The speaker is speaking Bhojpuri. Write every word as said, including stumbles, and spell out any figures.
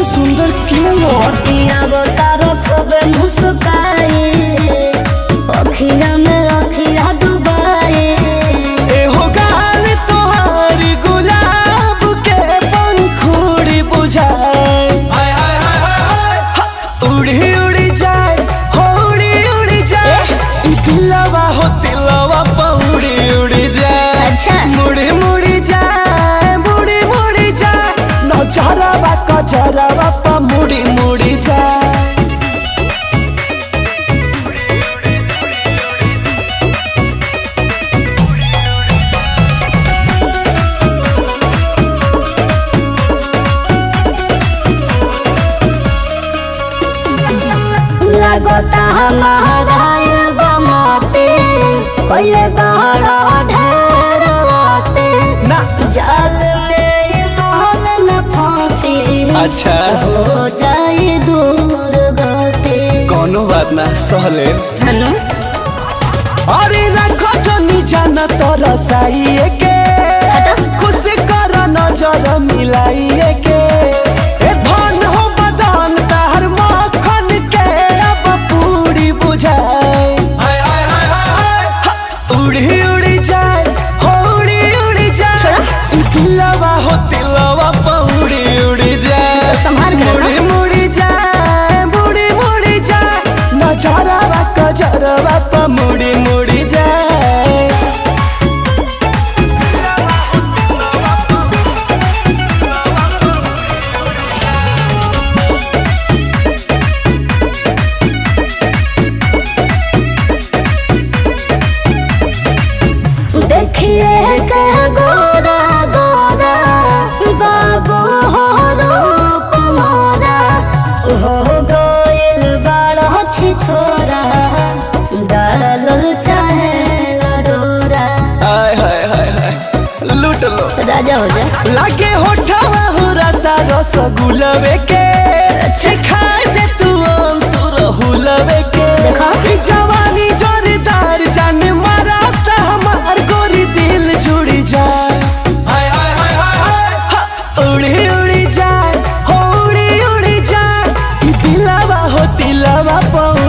सुंदर क्यों हो? तारो खूब मुस्काए अखिया में अखिया डुबाए। ए हो गाल तोहारी गुलाब के पंखुड़ी बुझाए। हाय हाय हाय हाय हाय उड़ी उड़ी जाए हो उड़ी उड़ी जाए। ई दिलवा हो दिलवा पौड़ी उड़ी जाए। अच्छा मुड़ी मुड़ी जाए मुड़ी मुड़ी जाए नौचरवा कचरवा पा मुड़ी मुड़ी जाए। लगता हमारा बमाते कोई बड़ा ढेर आते ना जाल में मोहन न फांसी। अच्छा हो जाए दूर गते। कोनो बात ना सहले। हनु अरे रखो जनी जाना तोरा साइए के खुश कर नजर मिलाइए के। ए धन हो बदन तार मखन के अब पूरी बुझाए। हाय हाय हाय हाय हाय उड़ी उड़ी जाए हो उड़ी उड़ी जाए। ई दिलवा हो दिलवा पौड़ी उड़ी जाए। संभाल के मुड़ी मुड़ी जाए मुड़ी मुड़ी जाए नजरवा कजरवा पा मुड़ी मुड़ी जाए। देखिए के गोरा गोरा बाबू हो रूप मोरा हो गोयल बड़ा छी छोरा डालल चाहे लडोरा। हाय हाय हाय हाय लूट लो राजा हो जा। लागे होठवा हो रसा रसगुलवे के खाए दे तू अंसुर हुलवे के। देखो। ई जवानी जोरदार जाने मारा ता हमार गोरी दिल जुड़ी जाए। हाय हाय हाय हाय हाय हा, उड़ी उड़ी जाए हो उड़ी उड़ी जाए। ई दिलवा हो दिलवा पौ